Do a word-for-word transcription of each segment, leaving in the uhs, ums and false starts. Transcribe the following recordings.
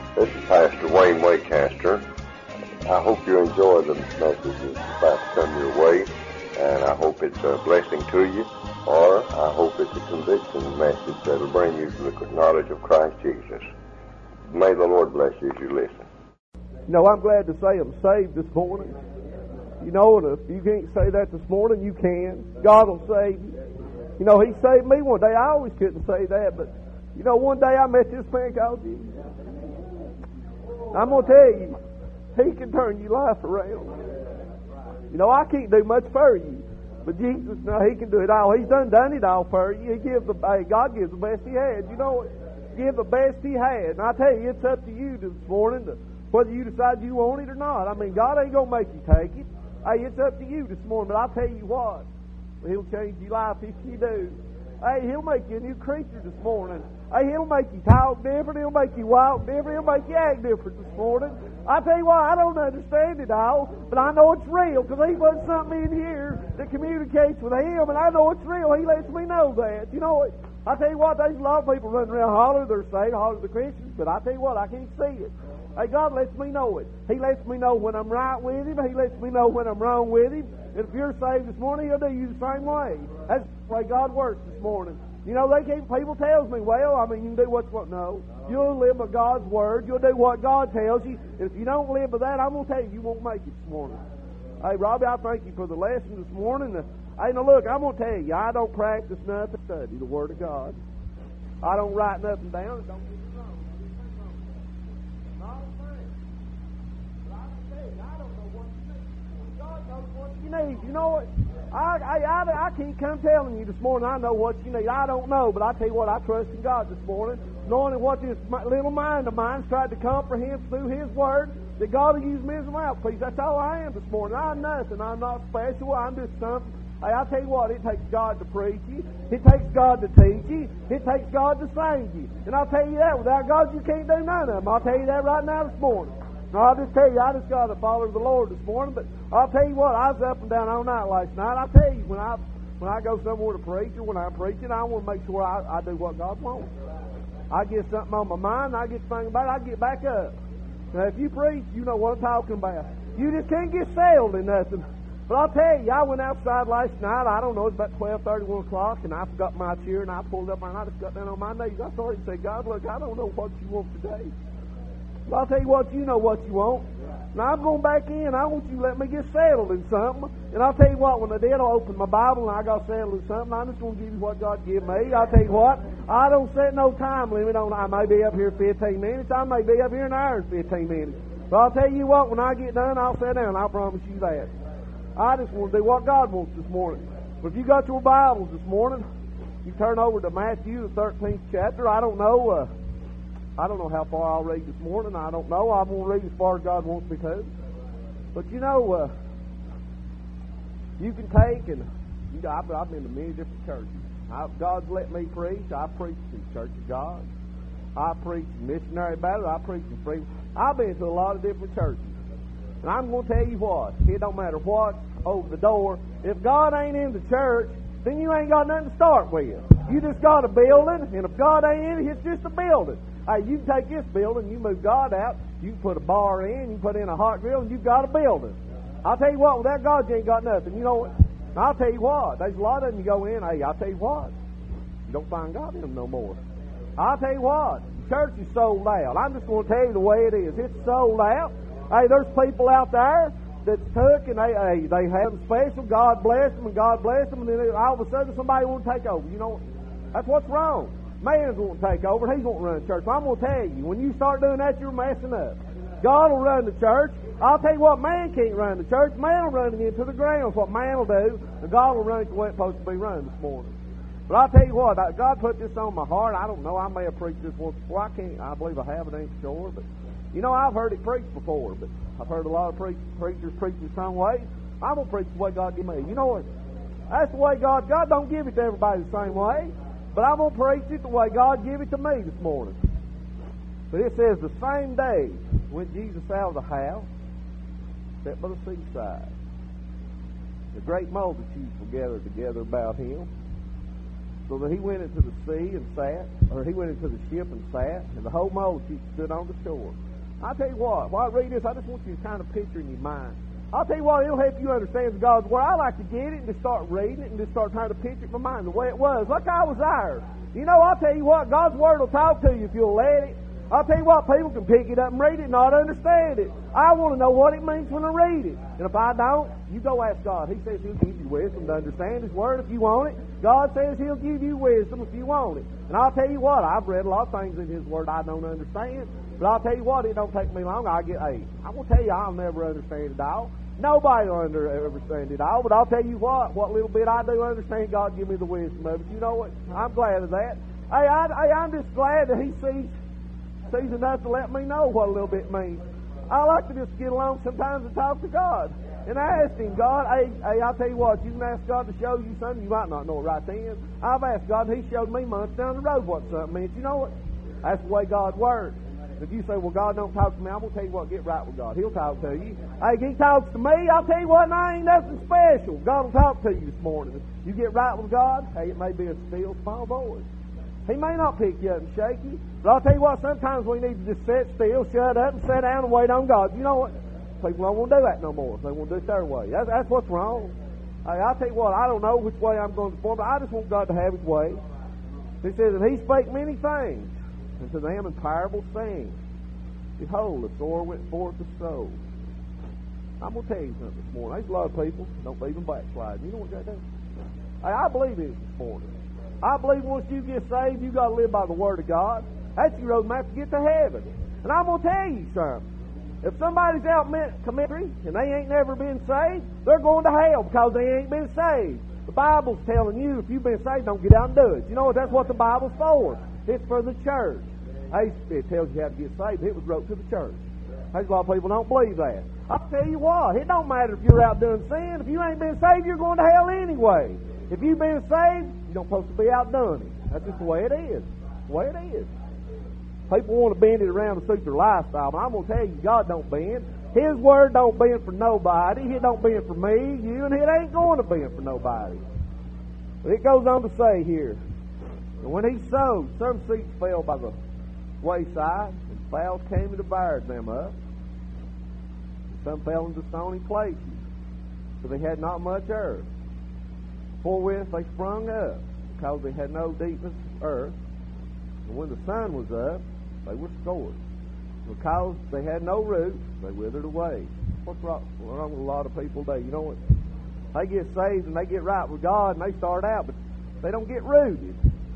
This is Pastor Wayne Waycaster. I hope you enjoy the message that's about to come your way, and I hope it's a blessing to you, or I hope it's a conviction message that will bring you to the knowledge of Christ Jesus. May the Lord bless you as you listen. You know, I'm glad to say I'm saved this morning. You know, and if you can't say that this morning, you can. God will save you. You know, He saved me one day. I always couldn't say that, but, you know, one day I met this man called Jesus. I'm going to tell you, He can turn your life around. You know, I can't do much for you, but Jesus, no, He can do it all. He's done done it all for you. He gives the, hey, God gives the best He had. You know, give the best He had. And I tell you, it's up to you this morning to, whether you decide you want it or not. I mean, God ain't going to make you take it. Hey, it's up to you this morning. But I'll tell you what, He'll change your life if you do. Hey, He'll make you a new creature this morning. Hey, He'll make you talk different. He'll make you walk different. He'll make you act different this morning. I tell you what, I don't understand it all, but I know it's real because He put something in here that communicates with Him, and I know it's real. He lets me know that. You know, I tell you what, there's a lot of people running around hollering they're saved, hollering the Christians, but I tell you what, I can't see it. Hey, God lets me know it. He lets me know when I'm right with Him. He lets me know when I'm wrong with Him. And if you're saved this morning, He'll do you the same way. That's the way God works this morning. You know, they keep, people tells me, well, I mean, you can do what you want. No. You'll live by God's Word. You'll do what God tells you. And if you don't live by that, I'm going to tell you, you won't make it this morning. Hey, Robbie, I thank you for the lesson this morning. Uh, hey, now look, I'm going to tell you, I don't practice nothing, study the Word of God. I don't write nothing down. And don't get it wrong. Not a thing. But I can tell you, I don't know what you need. God knows what you need. You know what? I, I, I, I can't come telling you this morning I know what you need. I don't know, but I tell you what, I trust in God this morning, knowing that what this little mind of mine's tried to comprehend through His Word, that God will use me as a mouthpiece. That's all I am this morning. I'm nothing. I'm not special. I'm just something. Hey, I'll tell you what, it takes God to preach you. It takes God to teach you. It takes God to sing you. And I'll tell you that, without God you can't do none of them. I'll tell you that right now this morning. Now, I'll just tell you, I just got to follow the Lord this morning, but I'll tell you what, I was up and down all night last night. I'll tell you, when I when I go somewhere to preach or when I'm preaching, I want to make sure I, I do what God wants. I get something on my mind, I get thinking about it, I get back up. Now, if you preach, you know what I'm talking about. You just can't get settled in nothing. But I'll tell you, I went outside last night, I don't know, it was about twelve thirty, one o'clock, and I forgot my chair, and I pulled up, and I just got down on my knees. I started to say, God, look, I don't know what you want today. But I'll tell you what, you know what you want. Now, I'm going back in. I want you to let me get settled in something. And I'll tell you what, when I did, I'll open my Bible and I got settled in something. I'm just going to give you what God give me. I'll tell you what, I don't set no time limit on. I may be up here fifteen minutes. I may be up here an hour and fifteen minutes. But I'll tell you what, when I get done, I'll sit down. I'll promise you that. I just want to do what God wants this morning. But if you got your Bibles this morning, you turn over to Matthew, the thirteenth chapter. I don't know... Uh, I don't know how far I'll read this morning. I don't know. I'm going to read as far as God wants me to. But you know, uh, you can take and you know, I've, I've been to many different churches. I, God's let me preach. I preach in the Church of God. I preach in Missionary Battle. I preach in Freedom. I've been to a lot of different churches. And I'm going to tell you what. It don't matter what's over the door. If God ain't in the church, then you ain't got nothing to start with. You just got a building, and if God ain't in it, it's just a building. Hey, you can take this building, you move God out, you can put a bar in, you can put in a hot grill, and you've got a building. I'll tell you what, without God, you ain't got nothing. You know what? I'll tell you what, there's a lot of them you go in, hey, I'll tell you what, you don't find God in them no more. I'll tell you what, the church is sold out. I'm just going to tell you the way it is. It's sold out. Hey, there's people out there that's took and they hey, they have them special, God bless them, and God bless them, and then all of a sudden somebody won't take over. You know, that's what's wrong. Man's won't take over. He's won't run the church. So I'm going to tell you, when you start doing that, you're messing up. God will run the church. I'll tell you what, man can't run the church. Man will run it into the ground. That's what man will do. And God will run it the way it's supposed to be run this morning. But I'll tell you what, God put this on my heart. I don't know. I may have preached this once before. I can't. I believe I have. It ain't sure. But, you know, I've heard it preached before. But I've heard a lot of pre- preachers preach it some way. I'm going to preach the way God gave me. You know what? That's the way God... God don't give it to everybody the same way. But I'm going to preach it the way God gave it to me this morning. But it says, the same day went Jesus out of the house, sat by the seaside. The great multitudes were gathered together about him. So that he went into the sea and sat, or he went into the ship and sat, and the whole multitude stood on the shore. I'll tell you what, while I read this, I just want you to kind of picture in your mind. I'll tell you what, it'll help you understand God's Word. I like to get it and just start reading it and just start trying to picture it in my mind the way it was, like I was there. You know, I'll tell you what, God's Word will talk to you if you'll let it. I'll tell you what, people can pick it up and read it and not understand it. I want to know what it means when I read it. And if I don't, you go ask God. He says He'll give you wisdom to understand His Word if you want it. God says He'll give you wisdom if you want it. And I'll tell you what, I've read a lot of things in His Word I don't understand. But I'll tell you what, it don't take me long. I get eight. I'm going to tell you, I'll never understand it all. Nobody will under, understand it all. But I'll tell you what, what little bit I do understand, God give me the wisdom of it. You know what? I'm glad of that. Hey, I, I, I'm just glad that He sees sees enough to let me know what a little bit means. I like to just get along sometimes and talk to God. And I asked Him, God, hey, hey, I'll tell you what, you can ask God to show you something, you might not know it right then. I've asked God, and He showed me months down the road what something means. You know what? That's the way God works. If you say, well, God don't talk to me, I'm going to tell you what, get right with God. He'll talk to you. Hey, He talks to me, I'll tell you what, and I ain't nothing special. God will talk to you this morning. You get right with God, hey, it may be a still, small voice. He may not pick you up and shake you, but I'll tell you what, sometimes we need to just sit still, shut up, and sit down and wait on God. You know what? People don't want to do that no more. They want to do it their way. That's, that's what's wrong. Hey, I'll tell you what, I don't know which way I'm going to perform, but I just want God to have His way. He says, and He spake many things unto them in parables, saying, Behold, the sower went forth to sow. I'm going to tell you something this morning. There's a lot of people don't believe in backsliding. You know what they do? Hey, I believe it this morning. I believe once you get saved, you've got to live by the Word of God. That's your roadmap to get to heaven. And I'm going to tell you something. If somebody's out committing and they ain't never been saved, they're going to hell because they ain't been saved. The Bible's telling you if you've been saved, don't get out and do it. You know what? That's what the Bible's for. It's for the church. It tells you how to get saved. It was wrote to the church. There's a lot of people don't believe that. I'll tell you what, it don't matter if you're out doing sin. If you ain't been saved, you're going to hell anyway. If you've been saved, you don't supposed to be out doing it. That's just the way it is. The way it is. People want to bend it around to suit their lifestyle, but I'm going to tell you, God don't bend. His Word don't bend for nobody. It don't bend for me, you, and it ain't going to bend for nobody. But it goes on to say here, and when He sowed, some seeds fell by the wayside, and fowls came and devoured them up. And some fell into stony places, for they had not much earth. Forthwith they sprung up, because they had no deepness of earth. And when the sun was up, they were scorched. Because they had no roots, they withered away. What's wrong with a lot of people today? You know what? They get saved and they get right with God and they start out, but they don't get rooted.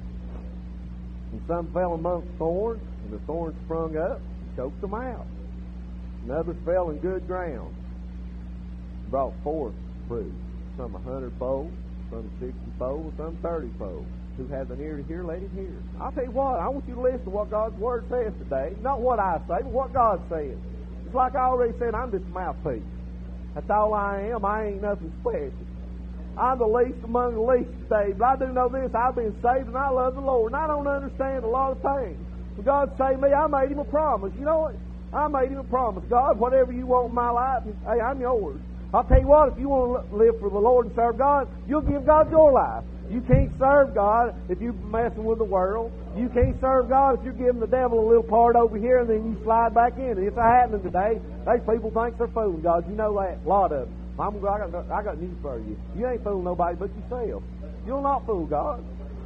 And some fell amongst thorns, and the thorns sprung up and choked them out. And others fell in good ground, and brought forth fruit, some a hundredfold, some sixty-fold, some thirty-fold. Who has an ear to hear, let him hear. I'll tell you what, I want you to listen to what God's Word says today. Not what I say, but what God says. It's like I already said, I'm just a mouthpiece. That's all I am. I ain't nothing special. I'm the least among the least today, but I do know this. I've been saved and I love the Lord, and I don't understand a lot of things. When God saved me, I made Him a promise. You know what? I made Him a promise. God, whatever you want in my life, hey, I'm yours. I'll tell you what, if you want to live for the Lord and serve God, you'll give God your life. You can't serve God if you're messing with the world. You can't serve God if you're giving the devil a little part over here and then you slide back in. It's happening today. These people think they're fooling God. You know that. A lot of them. I'm, I, got, I got news for you. You ain't fooling nobody but yourself. You'll not fool God.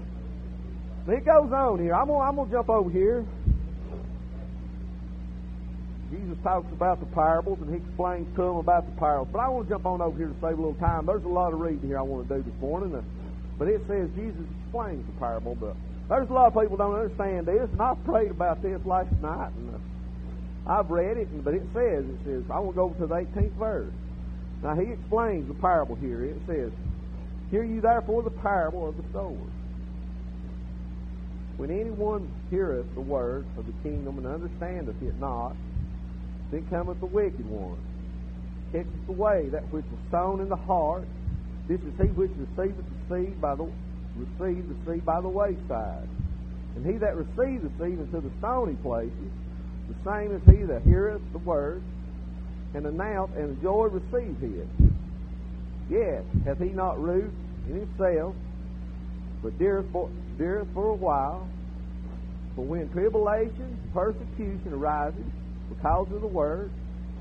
It goes on here. I'm going I'm to jump over here. Jesus talks about the parables, and He explains to them about the parables. But I want to jump on over here to save a little time. There's a lot of reading here I want to do this morning. Uh, but it says Jesus explains the parable. But there's a lot of people don't understand this, and I prayed about this last night, and uh, I've read it, but it says, it says, I want to go over to the eighteenth verse. Now, He explains the parable here. It says, Hear you therefore the parable of the sower. When anyone heareth the word of the kingdom and understandeth it not, then cometh the wicked one, taketh away that which was sown in the heart. This is he which receiveth the seed by the received the seed by the wayside. And he that received the seed into the stony places, the same is he that heareth the word, and announce and the joy receive it. Yet hath he not root in himself, but deareth for, deareth for a while. For when tribulation and persecution arises because of the word,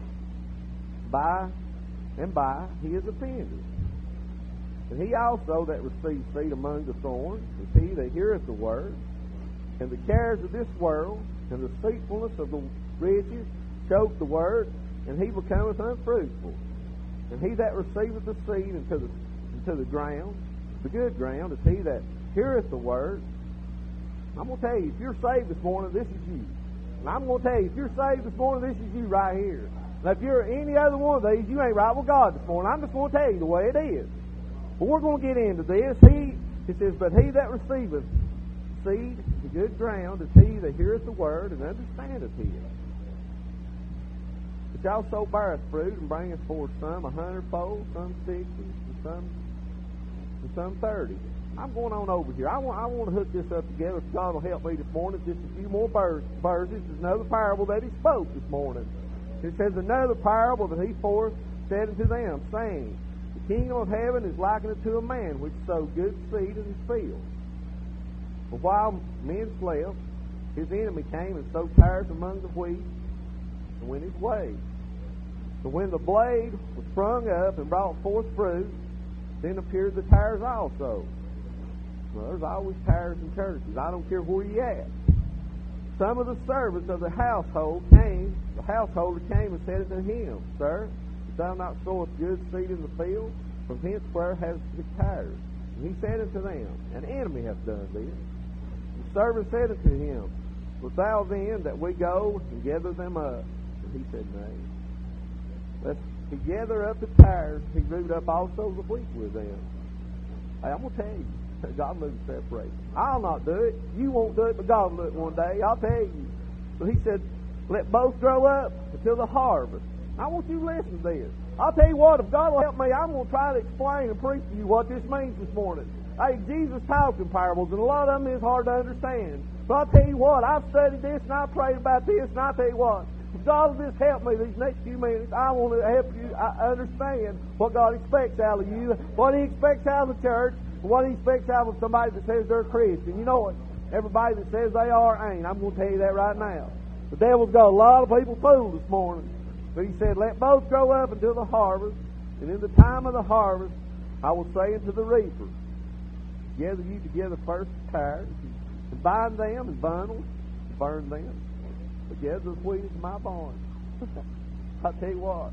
by and by he is offended. And he also that receives seed among the thorns is he that heareth the word, and the cares of this world and the deceitfulness of the riches choke the word, and he becometh unfruitful. And he that receiveth the seed into the into the ground, the good ground, is he that heareth the word. I'm going to tell you, if you're saved this morning, this is you. And I'm going to tell you, if you're saved this morning, this is you right here. Now, if you're any other one of these, you ain't right with God this morning. I'm just going to tell you the way it is. But we're going to get into this. He, it says, but he that receiveth seed, the good ground, is he that heareth the word and understandeth it. Which also beareth fruit and bringeth forth some a hundredfold, some sixty, and some, and some thirty. I'm going on over here. I want, I want to hook this up together. If God will help me this morning. Just a few more verses. This is another parable that he spoke this morning. It says, another parable that he forth said unto them, saying, the kingdom of heaven is likened unto a man which sowed good seed in his field. But while men slept, his enemy came and sowed tares among the wheat, and went his way. So when the blade was sprung up and brought forth fruit, then appeared the tares also. Well, there's always tares in churches. I don't care where you at. Some of the servants of the household came, the householder came and said unto him, Sir, if thou not sowest good seed in the field, from henceforth hast the tares. And he said unto them, An enemy hath done this. The servant said unto him, Wilt thou then that we go and gather them up? And he said, Nay. Lest he gather up the tares, he root up also the wheat with them. Hey, I'm going to tell you, God will separate. I'll not do it. You won't do it, but God will do it one day. I'll tell you. But he said, let both grow up until the harvest. I want you to listen to this. I'll tell you what, if God will help me, I'm going to try to explain and preach to you what this means this morning. Hey, Jesus talked in parables, and a lot of them is hard to understand. But I'll tell you what, I've studied this, and I've prayed about this, and I'll tell you what, if God will just help me these next few minutes, I want to help you understand what God expects out of you, what He expects out of the church, what He expects out of somebody that says they're a Christian. You know what? Everybody that says they are ain't. I'm going to tell you that right now. The devil's got a lot of people fooled this morning. But he said, let both grow up until the harvest, and in the time of the harvest I will say unto the reaper, gather you together first the tares, and bind them in bundles, and burn them, but gather the wheat into my barn. I'll tell you what,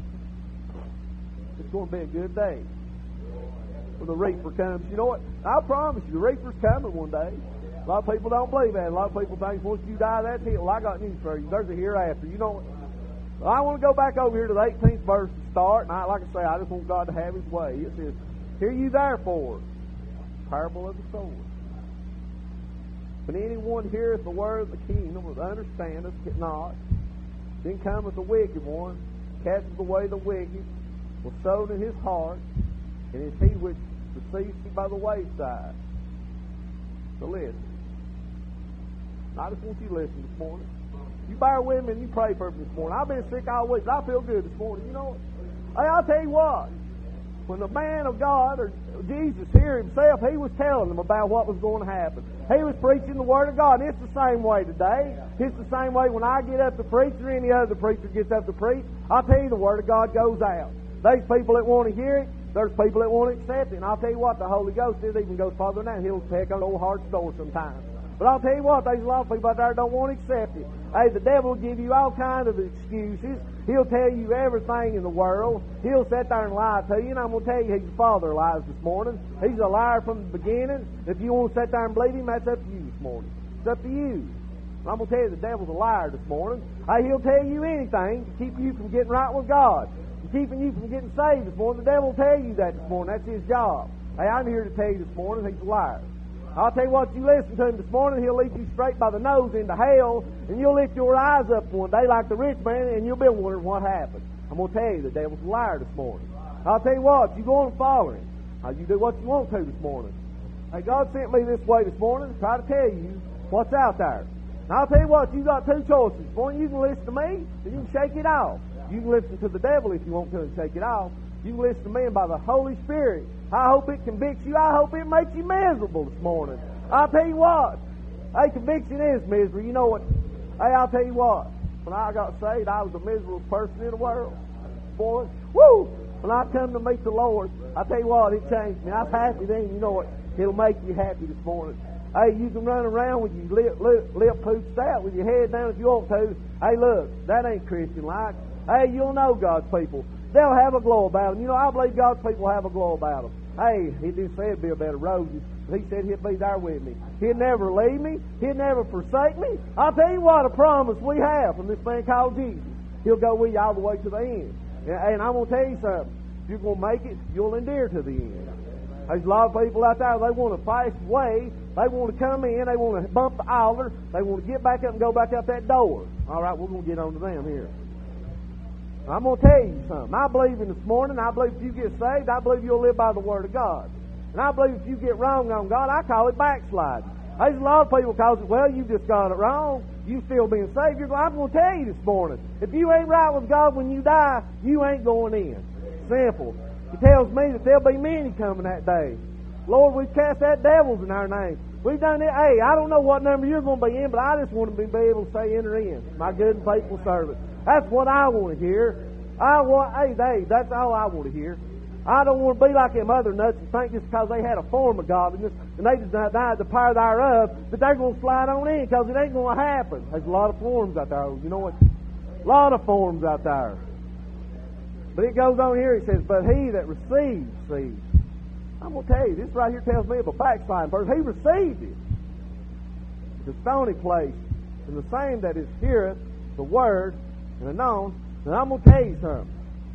it's going to be a good day when the reaper comes. You know what? I promise you, the reaper's coming one day. A lot of people don't believe that. A lot of people think once you die, that's it. Well, I got news for you. There's a hereafter. You know what? Well, I want to go back over here to the eighteenth verse to start. And I, like I say, I just want God to have His way. It says, Hear you therefore, parable of the sower. When anyone heareth the word of the kingdom, and understandeth it not, then cometh the wicked one, casteth away the wicked, was sown in his heart, and is he which receives it by the wayside. So listen. I just want you to listen this morning. You bear with me and you pray for me this morning. I've been sick all week, but I feel good this morning. You know what? Hey, I'll tell you what. When the man of God, or Jesus here himself, he was telling them about what was going to happen. He was preaching the Word of God. And it's the same way today. It's the same way when I get up to preach or any other preacher gets up to preach. I'll tell you, the Word of God goes out. There's people that want to hear it. There's people that won't accept it. And I'll tell you what, the Holy Ghost is even goes farther than that. He'll peck on old heart's door sometimes. But I'll tell you what, there's a lot of people out there that don't want to accept it. Hey, the devil will give you all kinds of excuses. He'll tell you everything in the world. He'll sit there and lie to you. And I'm going to tell you, he's the father of lies this morning. He's a liar from the beginning. If you want to sit there and believe him, that's up to you this morning. It's up to you. And I'm going to tell you, the devil's a liar this morning. Hey, he'll tell you anything to keep you from getting right with God. Keeping you from getting saved this morning. The devil will tell you that this morning. That's his job. Hey, I'm here to tell you this morning, he's a liar. I'll tell you what, you listen to him this morning, he'll lead you straight by the nose into hell, and you'll lift your eyes up one day like the rich man, and you'll be wondering what happened. I'm going to tell you, the devil's a liar this morning. I'll tell you what, you go on and follow him. Now, you do what you want to this morning. Hey, God sent me this way this morning to try to tell you what's out there. Now, I'll tell you what, you got two choices. One, you can listen to me, or you can shake it off. You can listen to the devil if you want to and shake it off. You can listen to me by the Holy Spirit. I hope it convicts you. I hope it makes you miserable this morning. I'll tell you what. Hey, conviction is misery. You know what? Hey, I'll tell you what. When I got saved, I was the miserable person in the world. Boy, woo! When I come to meet the Lord, I tell you what, it changed me. I'm happy then. You know what? It'll make you happy this morning. Hey, you can run around with your lip, lip, lip pooched out with your head down if you want to. Hey, look, that ain't Christian-like. Hey, you'll know God's people. They'll have a glow about them. You know, I believe God's people have a glow about them. Hey, He didn't say it'd be a bed of roses. He said He'd be there with me. He'd never leave me. He'd never forsake me. I'll tell you what, a promise we have from this man called Jesus. He'll go with you all the way to the end. And I'm going to tell you something. If you're going to make it, you'll endure to the end. There's a lot of people out there, they want to fast way. They want to come in. They want to bump the altar. They want to get back up and go back out that door. All right, we're going to get on to them here. I'm going to tell you something. I believe in this morning, I believe if you get saved, I believe you'll live by the Word of God. And I believe if you get wrong on God, I call it backsliding. There's a lot of people call it, well, you just got it wrong. You still being saved. You're going, I'm going to tell you this morning, if you ain't right with God when you die, you ain't going in. Simple. He tells me that there'll be many coming that day. Lord, we've cast out devils in our name. We've done it. Hey, I don't know what number you're going to be in, but I just want to be able to say, enter in, my good and faithful servant. That's what I want to hear. I want, hey, they, that's all I want to hear. I don't want to be like them other nuts and think just because they had a form of godliness and they just denied the power thereof that they're going to slide on in, because it ain't going to happen. There's a lot of forms out there. You know what? A lot of forms out there. But it goes on here, it says, but he that receives seed. I'm going to tell you, this right here tells me of a backsliding person. He received it. The stony place, and the same that is heareth the word and anon. And I'm going to tell you something.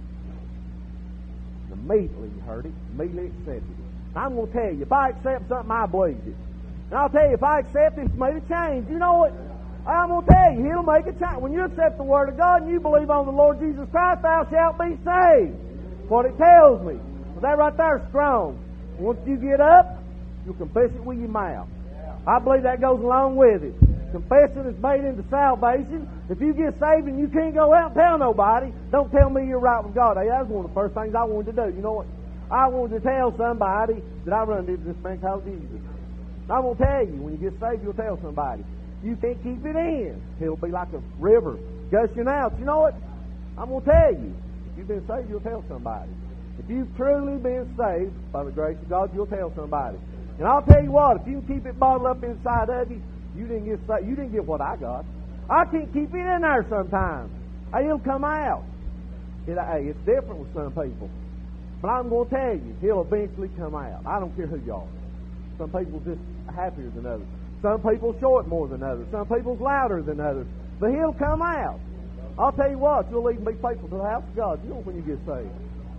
Immediately you heard it, immediately accepted it. I'm going to tell you, if I accept something, I believe it. And I'll tell you, if I accept it, it's made a change. You know what? I'm going to tell you, He'll make a change. When you accept the Word of God and you believe on the Lord Jesus Christ, thou shalt be saved. That's what it tells me. So that right there is strong. Once you get up, you'll confess it with your mouth. I believe that goes along with it. Confession is made into salvation. If you get saved and you can't go out and tell nobody, don't tell me you're right with God. Hey, that was one of the first things I wanted to do. You know what? I wanted to tell somebody that I run into this man called Jesus. I'm going to tell you, when you get saved, you'll tell somebody. You can't keep it in. It'll be like a river gushing out. You know what? I'm going to tell you. If you've been saved, you'll tell somebody. If you've truly been saved by the grace of God, you'll tell somebody. And I'll tell you what, if you can keep it bottled up inside of you, you didn't get saved. You didn't get what I got. I can't keep it in there sometimes. Hey, it'll come out. It, hey, it's different with some people. But I'm going to tell you, he'll eventually come out. I don't care who you are. Some people just happier than others. Some people show it more than others. Some people's louder than others. But he'll come out. I'll tell you what, you'll even be faithful to the house of God. You know when you get saved.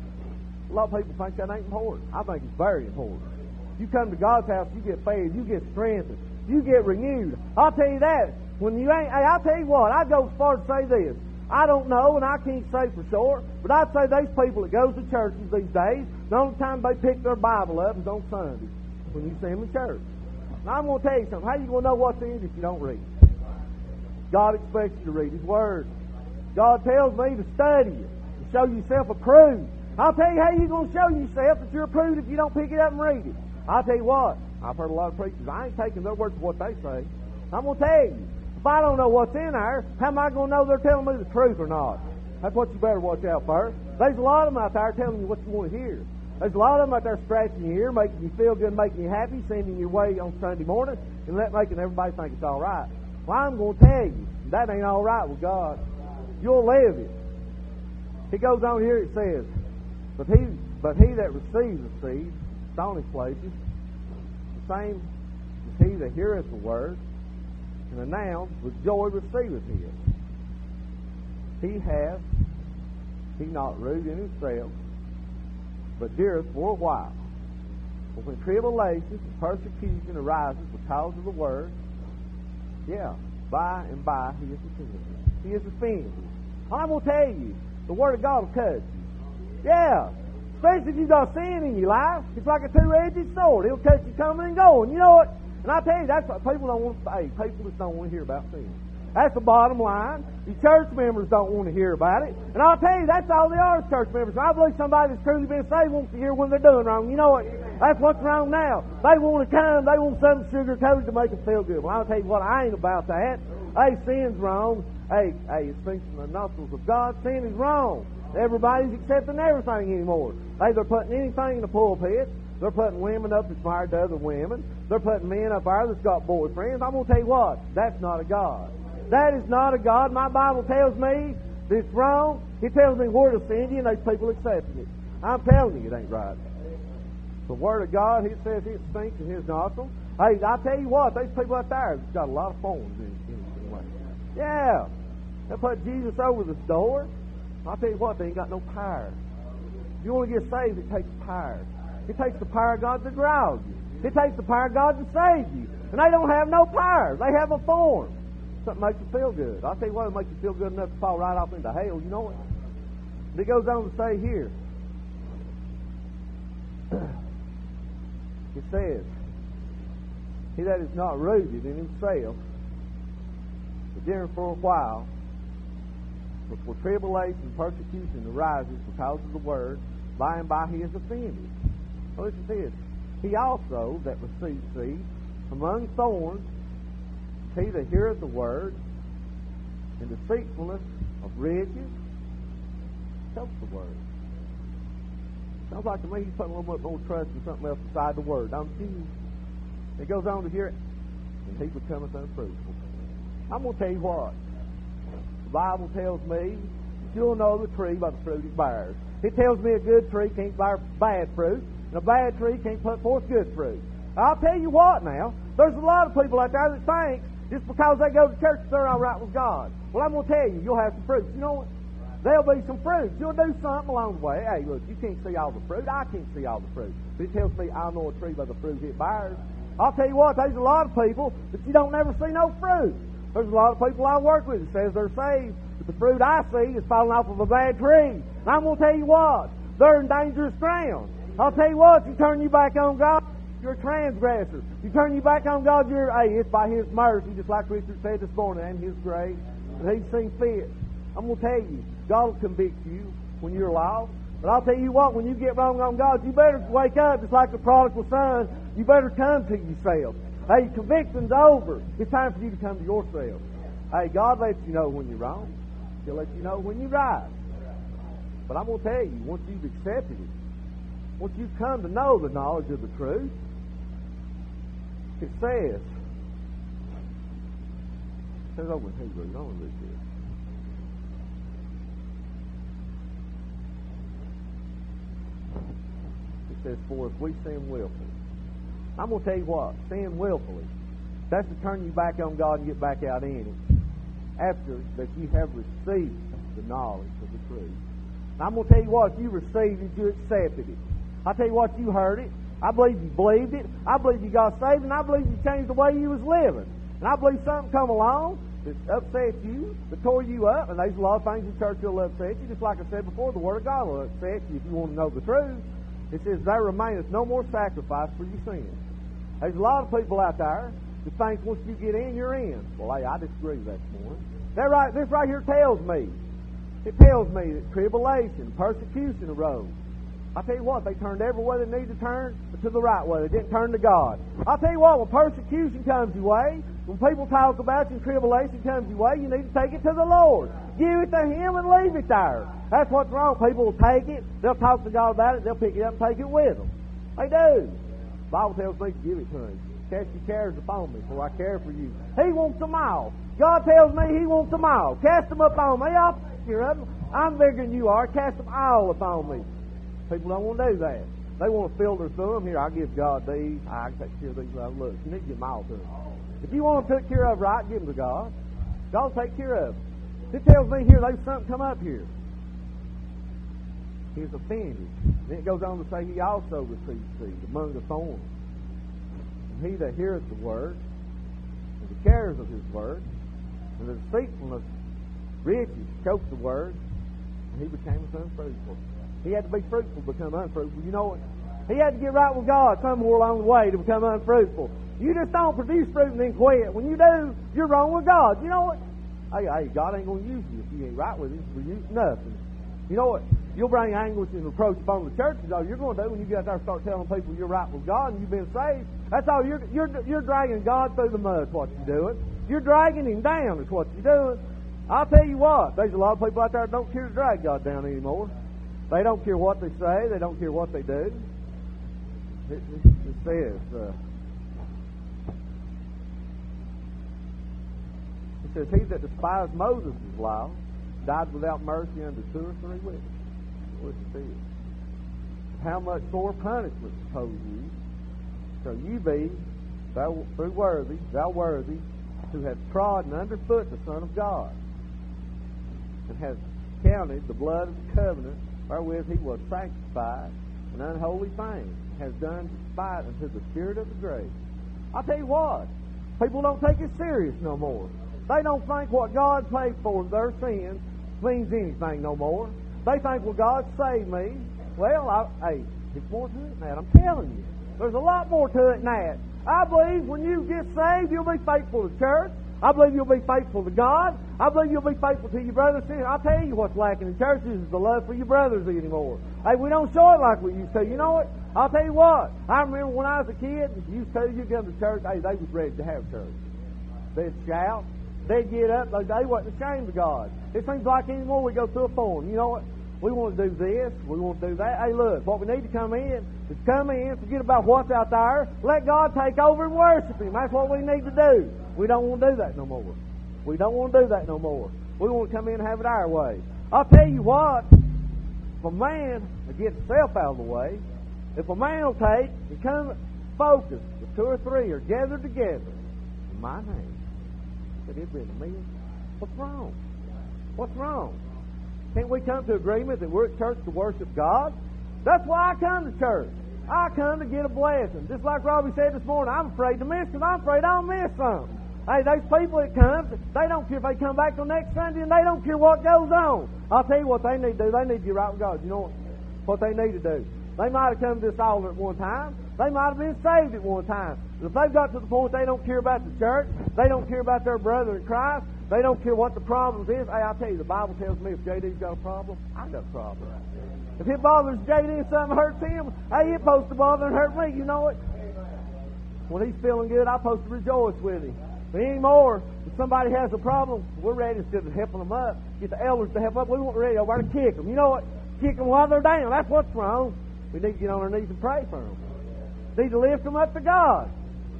A lot of people think that ain't important. I think it's very important. You come to God's house, you get fed, you get strengthened, you get renewed. I'll tell you that. When you ain't, hey, I'll tell you what, I go as far as to say this. I don't know, and I can't say for sure, but I'd say these people that goes to churches these days, the only time they pick their Bible up is on Sunday, when you see them in church. Now, I'm going to tell you something. How are you going to know what's in it if you don't read? God expects you to read His Word. God tells me to study it, to show yourself approved. I'll tell you how you're going to show yourself that you're approved if you don't pick it up and read it. I'll tell you what, I've heard a lot of preachers, I ain't taking their word for what they say. I'm going to tell you, if I don't know what's in there, how am I going to know they're telling me the truth or not? That's what you better watch out for. There's a lot of them out there telling you what you want to hear. There's a lot of them out there scratching your ear, making you feel good, making you happy, sending you away on Sunday morning, and that making everybody think it's all right. Well, I'm going to tell you, that ain't all right with God. You'll live it. He goes on here, it says, But he, but he that receives the seed, stony places, the same as he that heareth the word, and the noun with joy receiveth it. He hath, he not root in himself, but deareth for a while. But when tribulation and persecution arises because of the word, yeah, by and by he is offended. He is offended. I'm going to tell you, the word of God will cut you. Yeah. Especially if you've got sin in your life. It's like a two-edged sword. It'll cut you coming and going. You know what? And I tell you, that's what people don't want to say. People just don't want to hear about sin. That's the bottom line. The church members don't want to hear about it. And I'll tell you, that's all they are as church members. I believe somebody that's truly been saved wants to hear when they're doing wrong. You know what? That's what's wrong now. They want to come, they want something sugar-coated to make them feel good. Well, I'll tell you what, I ain't about that. Hey, sin's wrong. Hey, hey, it stinks from the nostrils of God. Sin is wrong. Everybody's accepting everything anymore. Hey, they're putting anything in the pulpit. They're putting women up that's married to other women. They're putting men up there that's got boyfriends. I'm going to tell you what, that's not a God. That is not a God. My Bible tells me that it's wrong. It tells me where to send you, and those people accepting it. I'm telling you, it ain't right. The Word of God, it says it stinks in His nostrils. Hey, I tell you what, those people out there have got a lot of thorns in it. Anyway. Yeah. They put Jesus over the door. I'll tell you what, they ain't got no power. If you want to get saved, it takes power. It takes the power of God to draw you. It takes the power of God to save you. And they don't have no power. They have a form. Something makes you feel good. I'll tell you what, it makes you feel good enough to fall right off into hell. You know it. And it goes on to say here. It says, he that is not rooted in himself, but during for a while, but for tribulation and persecution arises because of the word, by and by he is offended. So listen to this. He also that receives seed among thorns, he that heareth the word, and deceitfulness of riches, chokes the word. Sounds like to me he's putting a little bit more trust in something else beside the word, don't you? It goes on to hear it, and he becometh unfruitful. I'm going to tell you what. The Bible tells me that you'll know the tree by the fruit it bears. It tells me a good tree can't bear bad fruit, and a bad tree can't put forth good fruit. I'll tell you what now, there's a lot of people out there that think just because they go to church they're all right with God. Well, I'm going to tell you, you'll have some fruit. You know what? There'll be some fruit. You'll do something along the way. Hey, look, you can't see all the fruit. I can't see all the fruit. But it tells me I know a tree by the fruit it bears. I'll tell you what, there's a lot of people that you don't never see no fruit. There's a lot of people I work with that says they're saved, but the fruit I see is falling off of a bad tree. And I'm going to tell you what, they're in dangerous ground. I'll tell you what, you turn you back on God, you're a transgressor. You turn you back on God, you're, hey, it's by His mercy, just like Richard said this morning, and His grace, that He's seen fit. I'm going to tell you, God will convict you when you're lost. But I'll tell you what, when you get wrong on God, you better wake up just like the prodigal son. You better come to yourself. Hey, conviction's over. It's time for you to come to yourself. Hey, God lets you know when you're wrong. He'll let you know when you're right. But I'm going to tell you, once you've accepted it, once you've come to know the knowledge of the truth, it says, it says over in Hebrews, I want to read this. It says, for if we sin willfully. I'm going to tell you what, sin willfully, that's to turn you back on God and get back out in it after that you have received the knowledge of the truth. Now, I'm going to tell you what, if you received it, you accepted it. I tell you what, you heard it. I believe you believed it. I believe you got saved, and I believe you changed the way you was living. And I believe something come along that upset you, that tore you up, and there's a lot of things in church that'll upset you. Just like I said before, the Word of God will upset you if you want to know the truth. It says, there remaineth no more sacrifice for your sins. There's a lot of people out there that think once you get in, you're in. Well, hey, I disagree with that this morning. That right, this right here tells me, it tells me that tribulation, persecution arose. I tell you what, they turned every way they need to turn to the right way. They didn't turn to God. I'll tell you what, when persecution comes your way, when people talk about you and tribulation comes your way, you need to take it to the Lord. Give it to Him and leave it there. That's what's wrong. People will take it, they'll talk to God about it, they'll pick it up and take it with them. They do. The Bible tells me to give it to Him. Cast your cares upon me, for I care for you. He wants them all. God tells me He wants them all. Cast them upon me. I'll take care of them. I'm bigger than you are. Cast them all upon me. People don't want to do that. They want to filter through them. Here, I'll give God these. I can take care of these. Well, look, you need to give them all to Him. If you want them took care of right, give them to God. God will take care of them. It tells me here there's something come up here. He is offended. Then it goes on to say He also received seed among the thorns. And he that heareth the word, and the cares of His word, and the deceitfulness riches choked the word, and he became unfruitful. He had to be fruitful to become unfruitful. You know it. He had to get right with God somewhere along the way to become unfruitful. You just don't produce fruit and then quit. When you do, you're wrong with God. You know what? Hey, hey, God ain't going to use you if you ain't right with Him for you, nothing. You know what? You'll bring anguish and reproach upon the churches. All you're going to do when you get out there and start telling people you're right with God and you've been saved, that's all. You're, you're, you're dragging God through the mud is what you're doing. You're dragging Him down is what you're doing. I'll tell you what, there's a lot of people out there that don't care to drag God down anymore. They don't care what they say. They don't care what they do. It, it, it says, uh, it says, he that despised Moses' law died without mercy under two or three witnesses. What it says. How much more punishment, suppose you, shall you be, thou through worthy, thou worthy, who have trodden underfoot the Son of God, and have counted the blood of the covenant wherewith he was sanctified an unholy thing, has done despite unto the spirit of the grave. I'll tell you what, people don't take it serious no more. They don't think what God paid for their sins means anything no more. They think, well, God saved me. Well, I, hey, there's more to it than that. I'm telling you. There's a lot more to it than that. I believe when you get saved, you'll be faithful to church. I believe you'll be faithful to God. I believe you'll be faithful to your brothers. I'll tell you what's lacking in churches is the love for your brothers anymore. Hey, we don't show it like we used to. You know what? I'll tell you what. I remember when I was a kid, you used to, you come to church, hey, they was ready to have church. They'd shout. They'd get up. They wasn't ashamed of God. It seems like anymore we go through a form. You know what? We want to do this. We want to do that. Hey, look, what we need to come in is come in, forget about what's out there, let God take over and worship Him. That's what we need to do. We don't want to do that no more. We don't want to do that no more. We want to come in and have it our way. I'll tell you what, if a man will get himself out of the way, if a man will take and come focused, if two or three are gathered together in my name, that it'd be a meal. What's wrong? What's wrong? Can't we come to agreement that we're at church to worship God? That's why I come to church. I come to get a blessing. Just like Robbie said this morning, I'm afraid to miss because I'm afraid I'll miss something. Hey, those people that come, they don't care if they come back till next Sunday and they don't care what goes on. I'll tell you what they need to do. They need to get right with God. You know what, what they need to do? They might have come to this altar at one time. They might have been saved at one time. But if they've got to the point they don't care about the church, they don't care about their brother in Christ, they don't care what the problem is. Hey, I'll tell you, the Bible tells me if J D's got a problem, I got a problem. If it bothers J D and something hurts him, hey, it's supposed to bother and hurt me. You know it? When he's feeling good, I'm supposed to rejoice with him. But anymore, if somebody has a problem, we're ready, instead of helping them up, get the elders to help up, we want ready over to kick them. You know what? Kick them while they're down. That's what's wrong. We need to get on our knees and pray for them. We need to lift them up to God.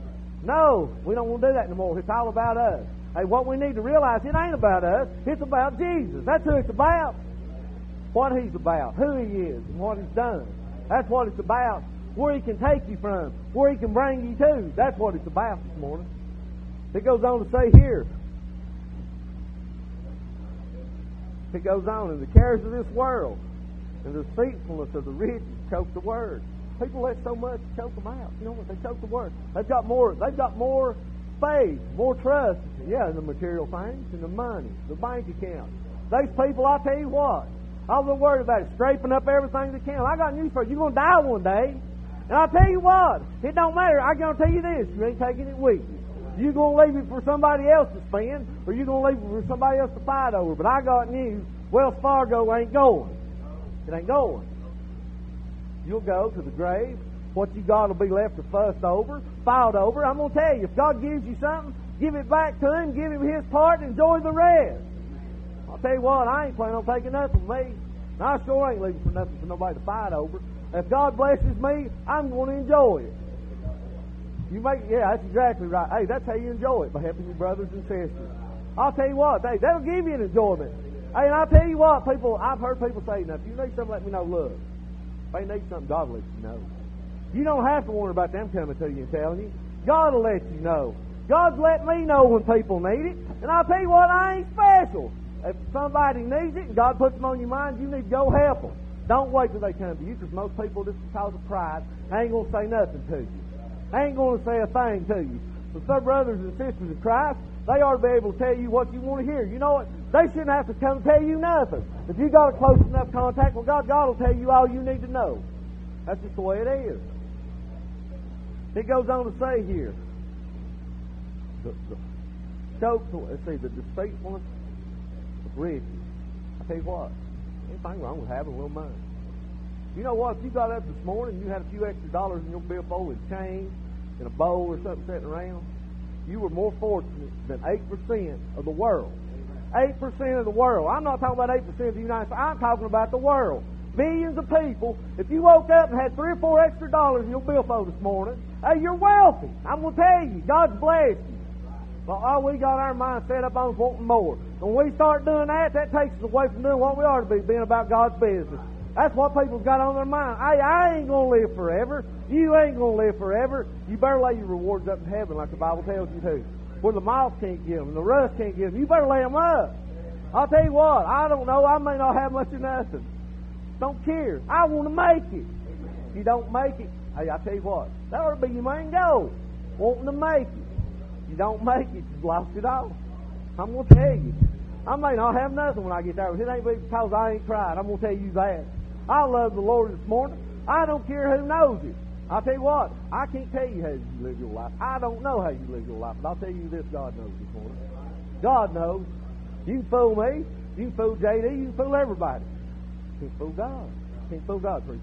No, we don't want to do that anymore. It's all about us. Hey, what we need to realize, it ain't about us. It's about Jesus. That's who it's about. What He's about, who He is, and what He's done. That's what it's about. Where He can take you from, where He can bring you to. That's what it's about this morning. It goes on to say here. It goes on, and the cares of this world and the deceitfulness of the riches choke the word. People let so much choke them out. You know what? They choke the word. They've got more. They've got more faith, more trust. Yeah, in the material things, in the money, the bank account. Those people, I'll tell you what. All they're worried about is scraping up everything they can. I got news for you. You're going to die one day. And I'll tell you what. It don't matter. I guarantee you this. You ain't taking it with you. You're going to leave it for somebody else to spend, or you're going to leave it for somebody else to fight over. But I got news. Wells Fargo ain't going. It ain't going. You'll go to the grave. What you got will be left to fuss over, fought over. I'm going to tell you, if God gives you something, give it back to Him, give Him His part, and enjoy the rest. I'll tell you what, I ain't planning on taking nothing from me. And I sure ain't leaving for nothing for nobody to fight over. If God blesses me, I'm going to enjoy it. You make, yeah, that's exactly right. Hey, that's how you enjoy it, by helping your brothers and sisters. I'll tell you what, hey, that'll give you an enjoyment. Hey, and I'll tell you what, people, I've heard people say, now, if you need something, let me know. Look, if they need something, God will let you know. You don't have to worry about them coming to you and telling you. God will let you know. God's let me know when people need it. And I'll tell you what, I ain't special. If somebody needs it and God puts them on your mind, you need to go help them. Don't wait till they come to you, because most people, just because of pride, ain't going to say nothing to you. Ain't going to say a thing to you. But their brothers and sisters in Christ, they ought to be able to tell you what you want to hear. You know what? They shouldn't have to come tell you nothing. If you got a close enough contact with God, God will tell you all you need to know. That's just the way it is. It goes on to say here, the, the choke, let's see, the deceitfulness with riches. I tell you what, anything wrong with having a little money. You know what? If you got up this morning and you had a few extra dollars in your billfold and change in a bowl or something sitting around, you were more fortunate than eight percent of the world. eight percent of the world. I'm not talking about eight percent of the United States. I'm talking about the world. Millions of people. If you woke up and had three or four extra dollars in your billfold this morning, hey, you're wealthy. I'm going to tell you, God's blessed you. But oh, we got our mind set up on wanting more. When we start doing that, that takes us away from doing what we ought to be, being about God's business. That's what people's got on their mind. Hey, I ain't going to live forever. You ain't going to live forever. You better lay your rewards up in heaven like the Bible tells you to. Where the moth can't get them and the rust can't get them. You better lay them up. I'll tell you what, I don't know. I may not have much of nothing. Don't care. I want to make it. If you don't make it, hey, I tell you what, that ought to be your main goal. Wanting to make it. If you don't make it, you've lost it all. I'm going to tell you. I may not have nothing when I get there. It ain't because I ain't tried. I'm going to tell you that. I love the Lord this morning. I don't care who knows it. I'll tell you what, I can't tell you how you live your life. I don't know how you live your life, but I'll tell you this, God knows this morning. God knows. You can fool me. You can fool J D. You can fool everybody. You can't fool God. You can't fool God, preacher.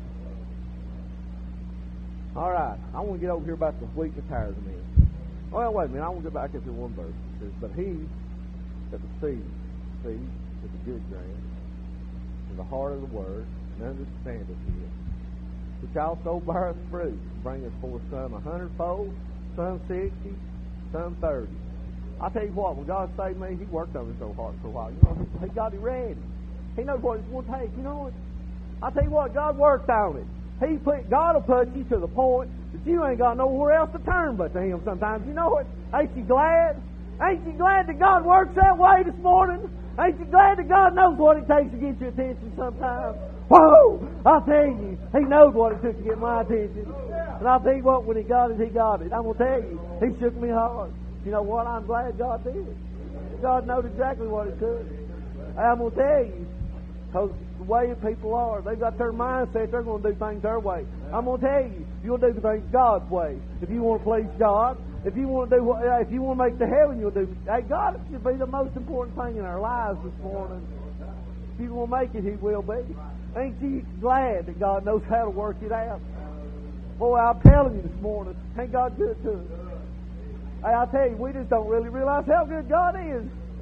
All right. I want to get over here about the wheat and the tares a minute. Well, wait a minute. I want to go back up to one verse. It says, but he that the seed, seed is the good ground, in the heart of the word, and understandeth it, which also beareth fruit, and bringeth forth some a hundredfold, some sixty, some thirty. I tell you what, when God saved me, He worked on it so hard for a while. You know, He got it ready. He knows what it's going to take. You know what? I tell you what, God worked on it. He put God will put you to the point that you ain't got nowhere else to turn but to Him sometimes. You know what? Ain't you glad? Ain't you glad that God works that way this morning? Ain't you glad that God knows what it takes to get your attention sometimes? Whoa! I'll tell you, He knows what it took to get my attention. And I'll tell you what, when He got it, He got it. I'm going to tell you, He shook me hard. You know what? I'm glad God did it. God knows exactly what it took. I'm going to tell you, because the way people are, they've got their mindset, they're going to do things their way. I'm going to tell you, you'll do things God's way. If you want to please God, if you want to do, what, if you want to make the heaven, you'll do. Hey, God should be the most important thing in our lives this morning. If you want to make it, He will be. Ain't you glad that God knows how to work it out? Boy, I'm telling you this morning, ain't God good to us? Hey, I tell you, we just don't really realize how good God is.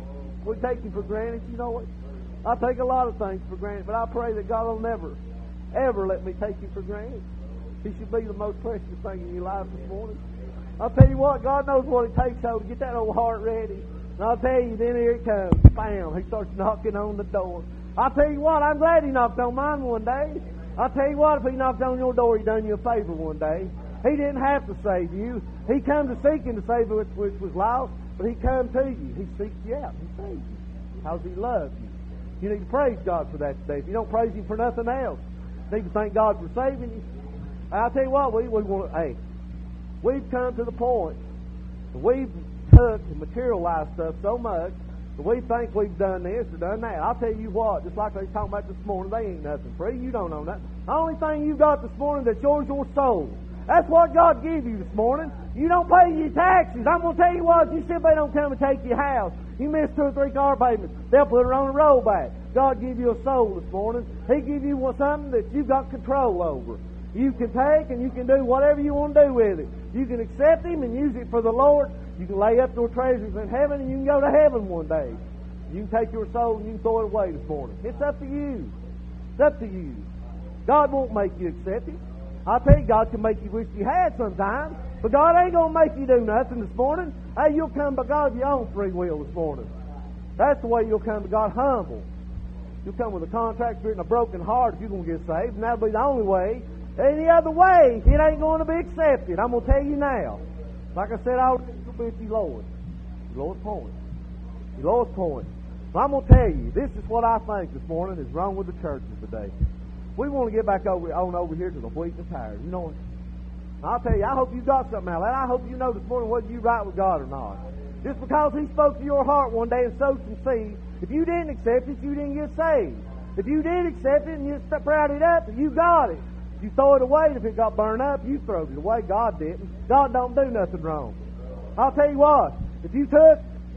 We take Him for granted, you know what? I take a lot of things for granted, but I pray that God will never, ever let me take Him for granted. He should be the most precious thing in your life this morning. I'll tell you what, God knows what it takes so to get that old heart ready. And I'll tell you, then here it comes. Bam! He starts knocking on the door. I'll tell you what, I'm glad He knocked on mine one day. I'll tell you what, if He knocked on your door, He done you a favor one day. He didn't have to save you. He come to seek and to save which, which was lost, but He come to you. He seeks you out. He saves you because He loves you. You need to praise God for that today. If you don't praise Him for nothing else, you need to thank God for saving you. I'll tell you what, we, we want to, hey, we've come to the point that we've took and materialized stuff so much that we think we've done this or done that. I'll tell you what, just like they were talking about this morning, they ain't nothing free. You don't know nothing. The only thing you got this morning that's yours, your soul. That's what God gave you this morning. You don't pay your taxes. I'm going to tell you what, you simply don't come and take your house. You miss two or three car payments, they'll put it on a rollback. God give you a soul this morning. He give you something that you've got control over. You can take and you can do whatever you want to do with it. You can accept Him and use it for the Lord. You can lay up your treasures in heaven and you can go to heaven one day. You can take your soul and you can throw it away this morning. It's up to you. It's up to you. God won't make you accept it. I'll tell you, God can make you wish you had sometimes, but God ain't going to make you do nothing this morning. Hey, you'll come to God of your own free will this morning. That's the way you'll come to God, humble. You'll come with a contrite spirit and a broken heart if you're going to get saved, and that'll be the only way. Any other way, it ain't going to be accepted. I'm going to tell you now. Like I said, I'll be at you, Lord. Your lowest point. Your lowest point. Well, I'm going to tell you, this is what I think this morning is wrong with the churches today. We want to get back over on over here to the wheat and the tares. You know what? I'll tell you, I hope you got something out of that. I hope you know this morning whether you right with God or not. Just because He spoke to your heart one day and sowed some seed, if you didn't accept it, you didn't get saved. If you did accept it and you sprouted it up, you got it. If you throw it away, if it got burned up, you throw it away. God didn't. God don't do nothing wrong. I'll tell you what, if you took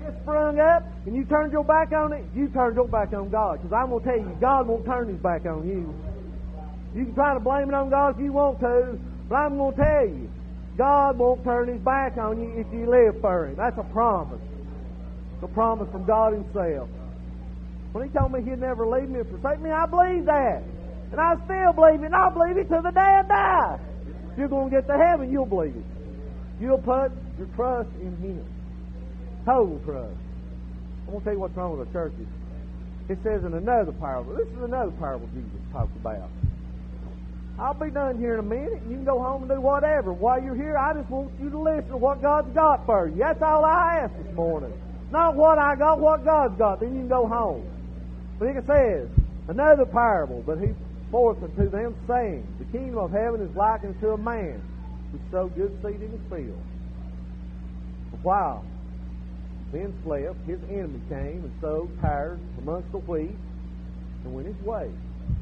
gets sprung up and you turned your back on it, you turned your back on God. Because I'm going to tell you, God won't turn His back on you. You can try to blame it on God if you want to, but I'm going to tell you, God won't turn His back on you if you live for Him. That's a promise. It's a promise from God Himself. When He told me He'd never leave me or forsake me, I believe that. And I still believe it, and I'll believe it till the day I die. If you're going to get to heaven, you'll believe it. You'll put your trust in Him. Total trust. I'm going to tell you what's wrong with the churches. It says in another parable. This is another parable Jesus talked about. I'll be done here in a minute, and you can go home and do whatever. While you're here, I just want you to listen to what God's got for you. That's all I ask this morning. Not what I got, what God's got. Then you can go home. But it says, another parable, but He forth unto them, saying, the kingdom of heaven is likened unto a man who sowed good seed in his field. A while then slept, his enemy came and sowed tares amongst the wheat and went his way.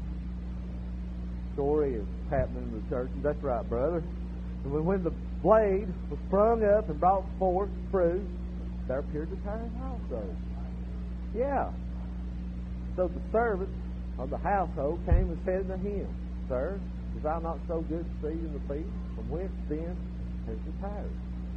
Story is happening in the churches. That's right, brother. And when the blade was sprung up and brought forth fruit, there appeared the tares also. Yeah. So the servants of the household came and said unto him, Sir, is thou not so good seed in the field? From whence then has the tares?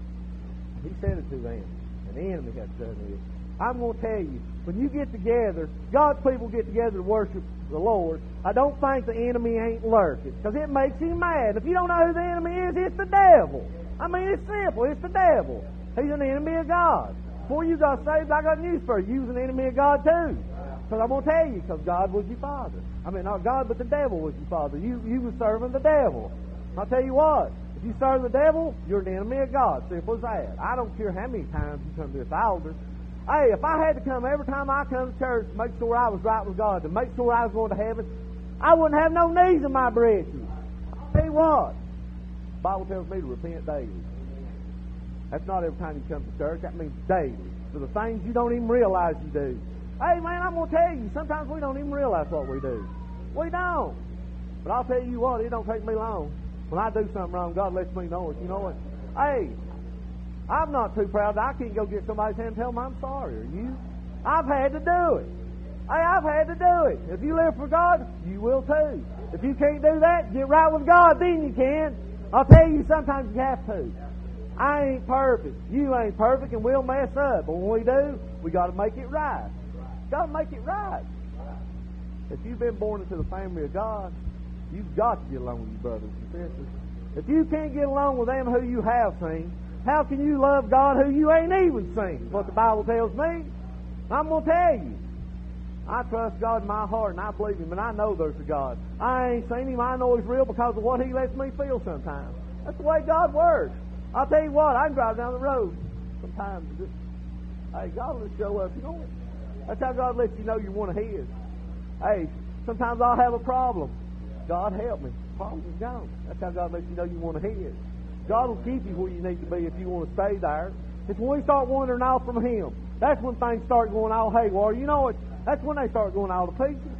He said unto them, an enemy hath done this. I'm going to tell you, when you get together, God's people get together to worship the Lord, I don't think the enemy ain't lurking, because it makes him mad. If you don't know who the enemy is, it's the devil. I mean, it's simple. It's the devil. He's an enemy of God. Before you got saved, I got news for you. You was an enemy of God too. Because I'm going to tell you, because God was your father. I mean, not God, but the devil was your father. You you were serving the devil. I'll tell you what, if you serve the devil, you're an enemy of God. Simple as that. I don't care how many times you come to this altar. Hey, if I had to come every time I come to church to make sure I was right with God, to make sure I was going to heaven, I wouldn't have no knees in my britches. I'll tell you what, the Bible tells me to repent daily. That's not every time you come to church. That means daily. For the things you don't even realize you do. Hey, man, I'm going to tell you, sometimes we don't even realize what we do. We don't. But I'll tell you what, it don't take me long. When I do something wrong, God lets me know it. You know what? Hey, I'm not too proud that I can't go get somebody's hand and tell them I'm sorry. Are you? I've had to do it. Hey, I've had to do it. If you live for God, you will too. If you can't do that, get right with God, then you can. I'll tell you, sometimes you have to. I ain't perfect. You ain't perfect, and we'll mess up. But when we do, we got to make it right. Got to make it right. If you've been born into the family of God, you've got to get along with your brothers and sisters. If you can't get along with them who you have seen, how can you love God who you ain't even seen? That's what the Bible tells me. I'm going to tell you. I trust God in my heart, and I believe Him, and I know there's a God. I ain't seen Him. I know He's real because of what He lets me feel sometimes. That's the way God works. I'll tell you what, I can drive down the road sometimes and just, hey, God will just show up. You know what? That's how God lets you know you're one of His. Hey, sometimes I'll have a problem. God help me. The problem is gone. That's how God lets you know you're one of His. God will keep you where you need to be if you want to stay there. It's when we start wandering off from Him. That's when things start going all haywire. You know it. That's when they start going all to pieces.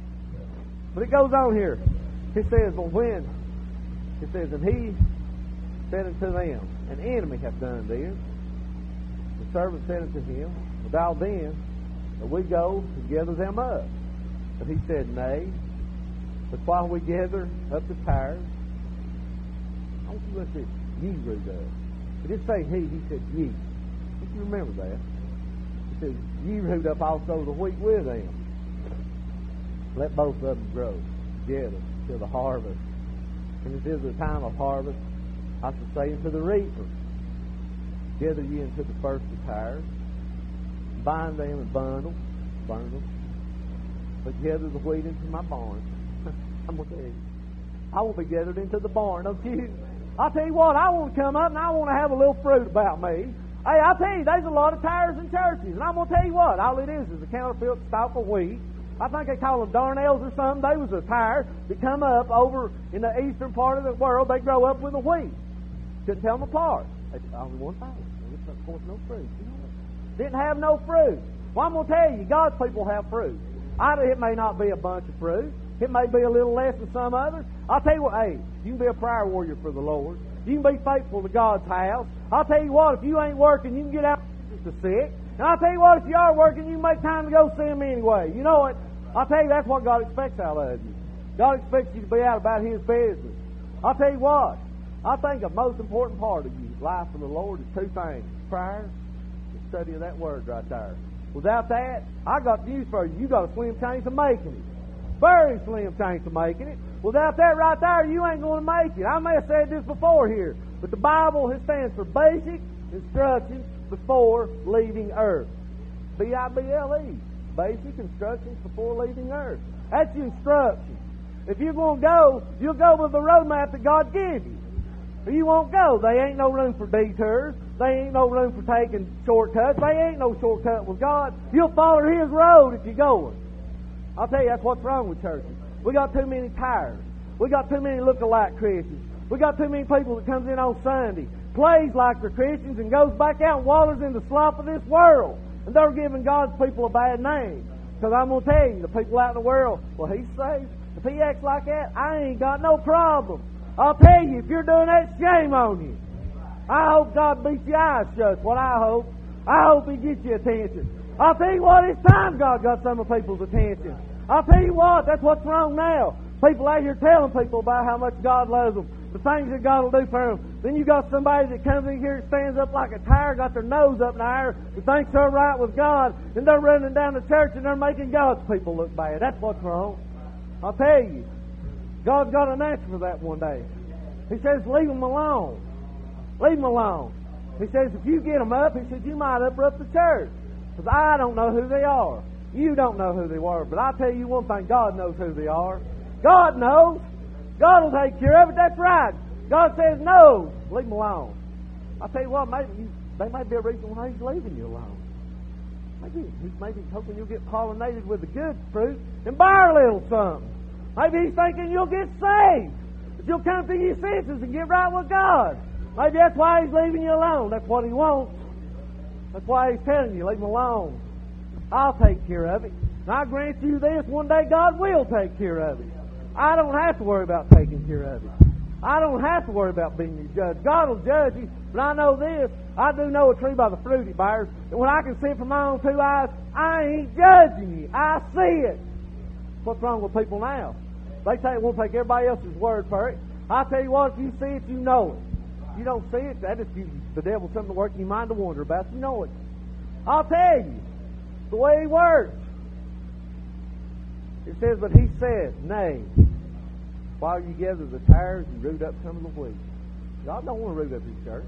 But it goes on here. It says, but when? It says, and He said unto them, an enemy hath done this. The servant said unto him, without then, that we go to gather them up. But he said, nay, but while we gather up the tares, I want you to listen, ye root up. He didn't say he, he said ye. Don't you remember that? He said, ye root up also the wheat with them. Let both of them grow together till the harvest. And it is the time of harvest, I shall say unto the reaper, gather ye into the first of tares, bind them in bundles, burn them, but gather the wheat into my barn. I'm going to tell you, I will be gathered into the barn, don't you? I'll tell you what, I want to come up and I want to have a little fruit about me. Hey, I'll tell you, there's a lot of tares in churches, and I'm going to tell you what, all it is is a counterfeit stalk of wheat. I think they call them darnels or something. They was a tire that come up over in the eastern part of the world. They grow up with the wheat. Couldn't tell them apart. They only one thing. Of course, no fruit. You know it. Didn't have no fruit. Well, I'm going to tell you, God's people have fruit. I, it may not be a bunch of fruit. It may be a little less than some others. I'll tell you what, hey, you can be a prayer warrior for the Lord. You can be faithful to God's house. I'll tell you what, if you ain't working, you can get out to the sick. And I'll tell you what, if you are working, you make time to go see Him anyway. You know it. I'll tell you, that's what God expects out of you. God expects you to be out about His business. I'll tell you what, I think the most important part of your life for the Lord is two things. Prayer, the study of that Word right there. Without that, I got news for you. You got a slim chance of making it. Very slim chance of making it. Without that right there, you ain't going to make it. I may have said this before here, but the Bible it stands for basic instructions before leaving earth. B I B L E. Basic instructions before leaving earth. That's your instructions. If you're going to go, you'll go with the roadmap that God gives you. Or you won't go. There ain't no room for detours. There ain't no room for taking shortcuts. There ain't no shortcut with God. You'll follow His road if you're going. I'll tell you, that's what's wrong with churches. We got too many tires. We got too many look-alike Christians. We got too many people that comes in on Sunday, plays like they're Christians, and goes back out and wallers in the slop of this world. And they're giving God's people a bad name. Because I'm going to tell you, the people out in the world, well, He's saved. If He acts like that, I ain't got no problem. I'll tell you, if you're doing that, shame on you. I hope God beats your eyes shut. What I hope. I hope He gets your attention. I'll tell you what, it's time God got some of people's attention. I'll tell you what, that's what's wrong now. People out here telling people about how much God loves them, the things that God will do for them. Then you got somebody that comes in here and stands up like a tire, got their nose up in the air, and thinks they're right with God, and they're running down the church and they're making God's people look bad. That's what's wrong. I'll tell you, God's got an answer for that one day. He says, leave them alone. Leave them alone. He says, if you get them up, He says, you might uproot the church. Because I don't know who they are. You don't know who they are. But I'll tell you one thing, God knows who they are. God knows. God will take care of it. That's right. God says, no, leave them alone. I'll tell you what, maybe you, they may be a reason why He's leaving you alone. Maybe He's maybe hoping you'll get pollinated with the good fruit and bear a little something. Maybe He's thinking you'll get saved. That you'll come to your senses and get right with God. Maybe that's why He's leaving you alone. That's what He wants. That's why He's telling you, leave them alone. I'll take care of it. And I grant you this, one day God will take care of it. I don't have to worry about taking care of it. I don't have to worry about being your judge. God will judge you, but I know this. I do know a tree by the fruit it bears. And when I can see it from my own two eyes, I ain't judging you. I see it. What's wrong with people now? They take, we'll take everybody else's word for it. I tell you what, if you see it, you know it. If you don't see it, that is you, the devil's something to work in your mind to wonder about. You know it. I'll tell you the way He works. It says, but He said, nay, while you gather the tares, you root up some of the wheat. God don't want to root up His church.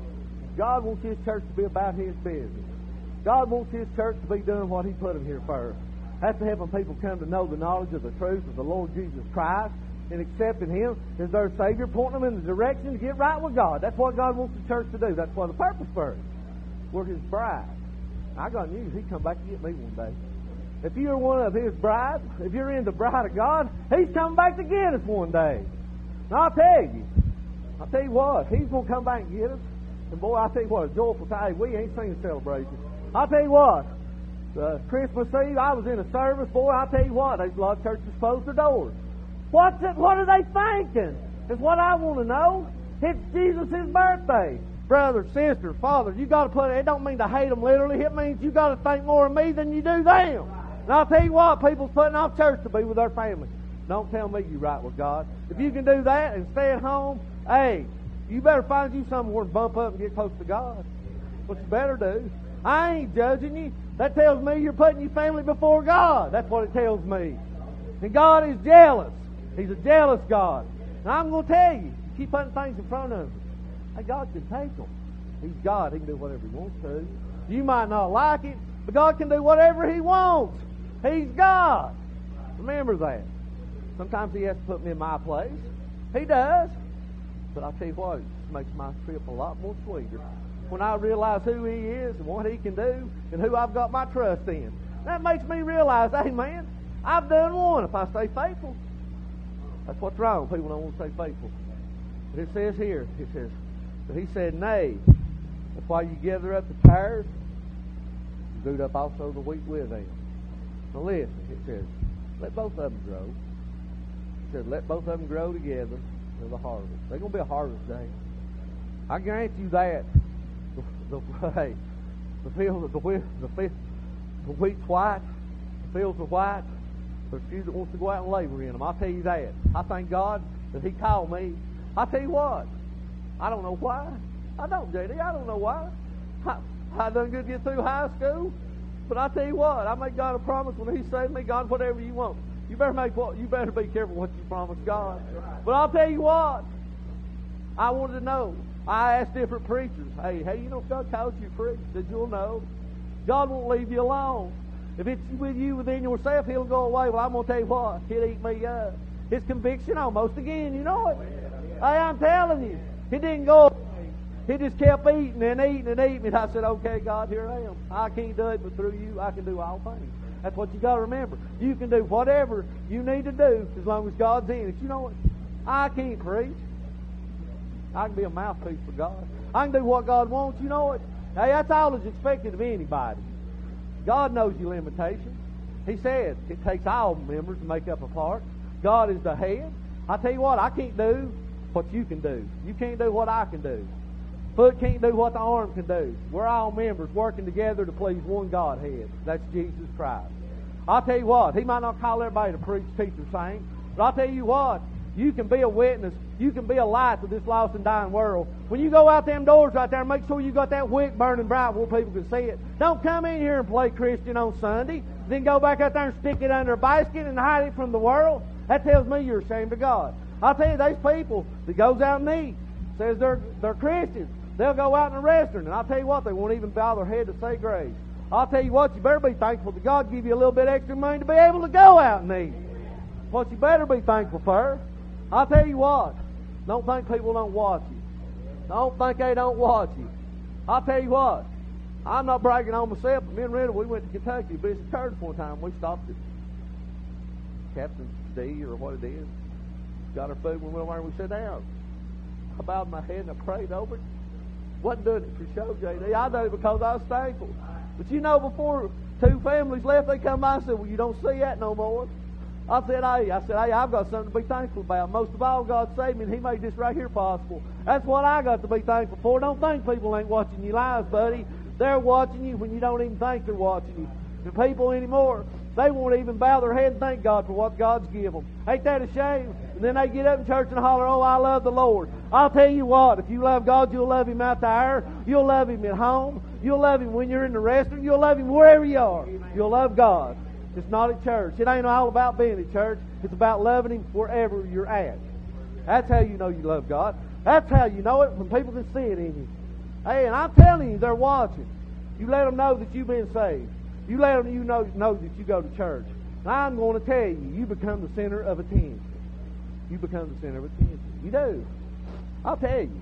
God wants His church to be about His business. God wants His church to be doing what He put them here for. That's to helping people come to know the knowledge of the truth of the Lord Jesus Christ and accepting Him as their Savior, pointing them in the direction to get right with God. That's what God wants the church to do. That's what the purpose for it. We're His bride. I got news. He'd come back to get me one day. If you're one of His brides, if you're in the bride of God, He's coming back to get us one day. And I'll tell you, I'll tell you what, He's going to come back and get us. And boy, I'll tell you what, a joyful time. We ain't seen a celebration. I'll tell you what, uh, Christmas Eve, I was in a service, boy, I'll tell you what, there's a lot of churches closed their doors. What's it, what are they thinking? Is what I want to know. It's Jesus' birthday. Brother, sister, father, you got to put it, it don't mean to hate them literally. It means you got to think more of me than you do them. And I'll tell you what, people's putting off church to be with their family. Don't tell me you're right with God. If you can do that and stay at home, hey, you better find you somewhere to bump up and get close to God. What you better do. I ain't judging you. That tells me you're putting your family before God. That's what it tells me. And God is jealous. He's a jealous God. And I'm going to tell you, keep putting things in front of Him. Hey, God can take them. He's God. He can do whatever He wants to. You might not like it, but God can do whatever He wants. He's God. Remember that. Sometimes He has to put me in my place. He does. But I'll tell you what, it makes my trip a lot more sweeter. When I realize who He is and what He can do and who I've got my trust in. That makes me realize, hey man, I've done one if I stay faithful. That's what's wrong. People don't want to stay faithful. But it says here, it says, but He said, nay, that's why you gather up the tares, you root up also the wheat with them. Now listen, it says, let both of them grow. It says, let both of them grow together to the harvest. There's going to be a harvest day. I guarantee you that. The, the, hey, The fields, the wheat, the, field, the wheat's white, the fields are white. There's few that wants to go out and labor in them. I'll tell you that. I thank God that He called me. I'll tell you what. I don't know why. I don't, J D. I don't know why. I, I done good to get through high school. But I tell you what, I made God a promise when He saved me. God, whatever you want. You better make what you better be careful what you promise God. But I'll tell you what. I wanted to know. I asked different preachers, hey, hey, you know if God calls you to preach? Said you'll know. God won't leave you alone. If it's with you within yourself, He'll go away. Well, I'm going to tell you what, He'll eat me up. His conviction almost again, you know it. Hey, I'm telling you, He didn't go away. He just kept eating and eating and eating. And I said, okay, God, here I am. I can't do it, but through you, I can do all things. That's what you got to remember. You can do whatever you need to do as long as God's in it. You know what? I can't preach. I can be a mouthpiece for God. I can do what God wants. You know it. Hey, that's all that's expected of anybody. God knows your limitations. He said it takes all members to make up a part. God is the head. I tell you what, I can't do what you can do. You can't do what I can do. Foot can't do what the arm can do. We're all members working together to please one Godhead. That's Jesus Christ. I'll tell you what, He might not call everybody to preach, teach, or sing, but I'll tell you what, you can be a witness. You can be a light to this lost and dying world. When you go out them doors right there, make sure you got that wick burning bright where people can see it. Don't come in here and play Christian on Sunday, then go back out there and stick it under a basket and hide it from the world. That tells me you're ashamed of God. I'll tell you, those people that goes out and eats, says they're, they're Christians, they'll go out in a restaurant, and I'll tell you what, they won't even bow their head to say grace. I'll tell you what, you better be thankful that God give you a little bit extra money to be able to go out and eat. What you better be thankful for. I'll tell you what, don't think people don't watch you. Don't think they don't watch you. I'll tell you what, I'm not bragging on myself, but me and Rita, we went to Kentucky to visit church one time. We stopped at Captain D or what it is. Got our food, we went over and we sat down. I bowed my head and I prayed over it. Wasn't doing it for show, J D. I did it because I was thankful. But you know, before two families left, they come by and said, well, you don't see that no more. I said, hey, I said, hey, I've got something to be thankful about. Most of all, God saved me, and He made this right here possible. That's what I got to be thankful for. Don't think people ain't watching your lives, buddy. They're watching you when you don't even think they're watching you. The people anymore, they won't even bow their head and thank God for what God's given them. Ain't that a shame? And then they get up in church and holler, oh, I love the Lord. I'll tell you what, if you love God, you'll love Him out there. You'll love Him at home. You'll love Him when you're in the restaurant. You'll love Him wherever you are. You'll love God. It's not at church. It ain't all about being at church. It's about loving Him wherever you're at. That's how you know you love God. That's how you know it, when people can see it in you. Hey, and I'm telling you, they're watching. You let them know that you've been saved. You let them you know, know that you go to church. And I'm going to tell you, you become the center of attention. You become the center of attention. You do. I'll tell you.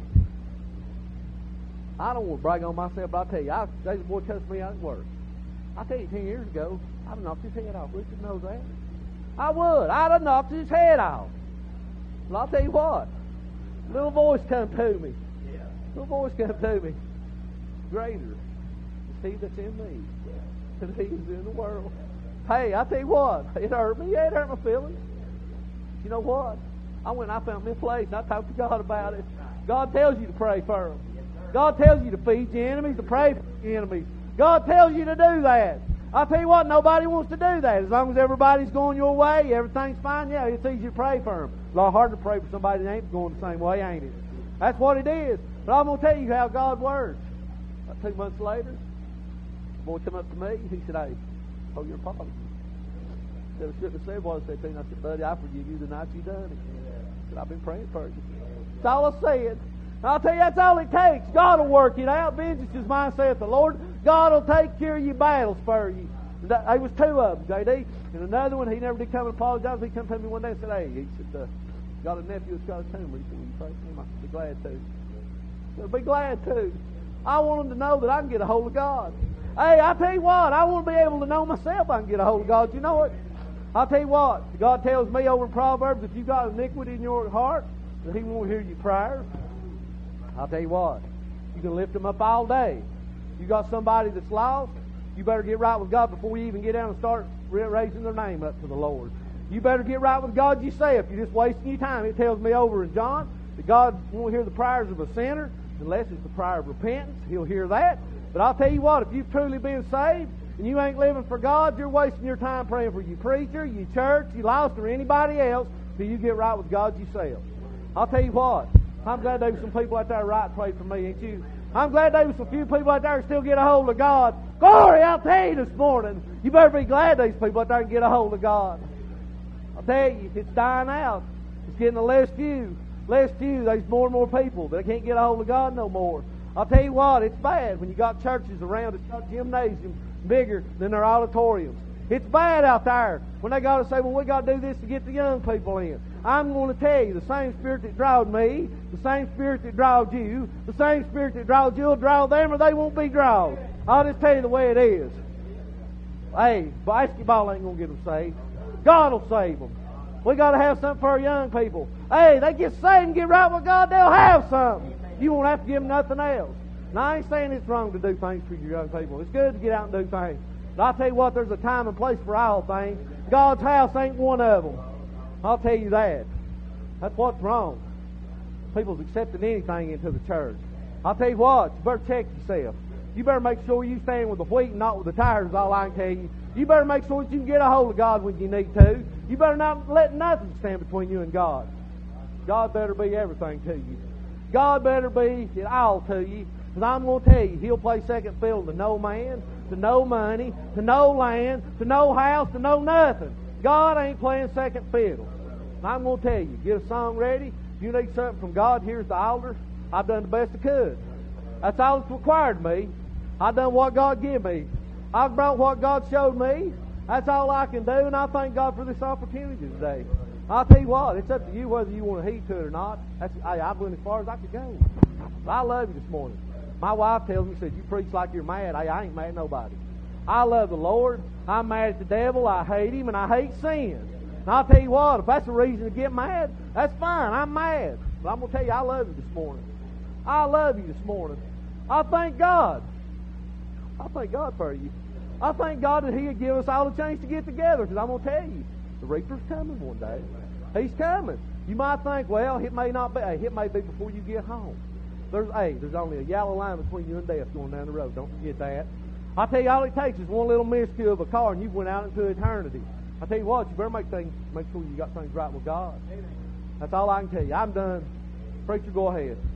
I don't want to brag on myself, but I'll tell you, I, there's a boy cussed me out at work. I'll tell you, ten years ago, I'd have knocked his head off. Richard knows that. I would. I'd have knocked his head off. Well, I'll tell you what. A little voice come to me. A little voice come to me. Greater is He that's in me than he is in the world. Hey, I tell you what. It hurt me. Yeah, it hurt my feelings. You know what? I went and I found me a place and I talked to God about it. God tells you to pray for them. God tells you to feed your enemies, to pray for your enemies. God tells you to do that. I'll tell you what, nobody wants to do that. As long as everybody's going your way, everything's fine, yeah, it's easy to pray for them. A lot harder to pray for somebody that ain't going the same way, ain't it? That's what it is. But I'm going to tell you how God works. About two months later, the boy come up to me, he said, hey, oh, your apology. I said, I shouldn't have said what I said to you. I said, buddy, I forgive you the night you done it. I said, I've been praying for you. That's all I said. I'll tell you, that's all it takes. God will work it out. Vengeance is mine, saith the Lord. God will take care of your battles for you. There was two of them, J D. And another one, he never did come and apologize. He come to me one day and said, hey, he said, uh, got a nephew that's got a tumor. He said, will you pray for him? I said, be glad to. I said, be glad to. I want them to know that I can get a hold of God. Hey, I tell you what, I want to be able to know myself I can get a hold of God. You know what? I'll tell you what, God tells me over in Proverbs, if you've got iniquity in your heart, that He won't hear your prayers. I'll tell you what, you can lift them up all day. You got somebody that's lost, you better get right with God before you even get down and start raising their name up to the Lord. You better get right with God yourself. You're just wasting your time. It tells me over in John that God won't hear the prayers of a sinner unless it's the prayer of repentance. He'll hear that. But I'll tell you what, if you've truly been saved and you ain't living for God, you're wasting your time praying for your preacher, your church, your lost, or anybody else till you get right with God yourself. I'll tell you what, I'm glad there were some people out there right prayed for me, ain't you? I'm glad there was a few people out there who still get a hold of God. Glory, I'll tell you this morning, you better be glad these people out there can get a hold of God. I'll tell you, it's dying out. It's getting a less few. Less few, there's more and more people that can't get a hold of God no more. I'll tell you what, it's bad when you got churches around that's got gymnasiums bigger than their auditoriums. It's bad out there when they got to say, well, we got to do this to get the young people in. I'm going to tell you, the same Spirit that drawed me, the same Spirit that drawed you, the same Spirit that drawed you will draw them, or they won't be drawn. I'll just tell you the way it is. Hey, basketball ain't going to get them saved. God will save them. We got to have something for our young people. Hey, they get saved and get right with God, they'll have something. You won't have to give them nothing else. Now, I ain't saying it's wrong to do things for your young people. It's good to get out and do things. But I'll tell you what, there's a time and place for all things. God's house ain't one of them. I'll tell you that. That's what's wrong. People's accepting anything into the church. I'll tell you what, you better check yourself. You better make sure you stand with the wheat and not with the tires, is all I can tell you. You better make sure that you can get a hold of God when you need to. You better not let nothing stand between you and God. God better be everything to you. God better be it all to you. Because I'm going to tell you, He'll play second fiddle to no man, to no money, to no land, to no house, to no nothing. God ain't playing second fiddle. And I'm going to tell you, get a song ready. If you need something from God, here's the altar. I've done the best I could. That's all that's required of me. I've done what God gave me. I've brought what God showed me. That's all I can do, and I thank God for this opportunity today. I'll tell you what, it's up to you whether you want to heed to it or not. That's, hey, I went as far as I could go. But I love you this morning. My wife tells me, says, you preach like you're mad. Hey, I ain't mad at nobody. I love the Lord. I'm mad at the devil. I hate him, and I hate sin. And I'll tell you what, if that's a reason to get mad, that's fine. I'm mad. But I'm going to tell you, I love you this morning. I love you this morning. I thank God. I thank God for you. I thank God that He'll give us all a chance to get together, because I'm going to tell you, the reaper's coming one day. He's coming. You might think, well, it may not be. Hey, it may be before you get home. There's, hey, there's only a yellow line between you and death going down the road. Don't forget that. I tell you, all it takes is one little miscue of a car, and you've went out into eternity. I tell you what, you better make things, make sure you got things right with God. That's all I can tell you. I'm done. Preacher, go ahead.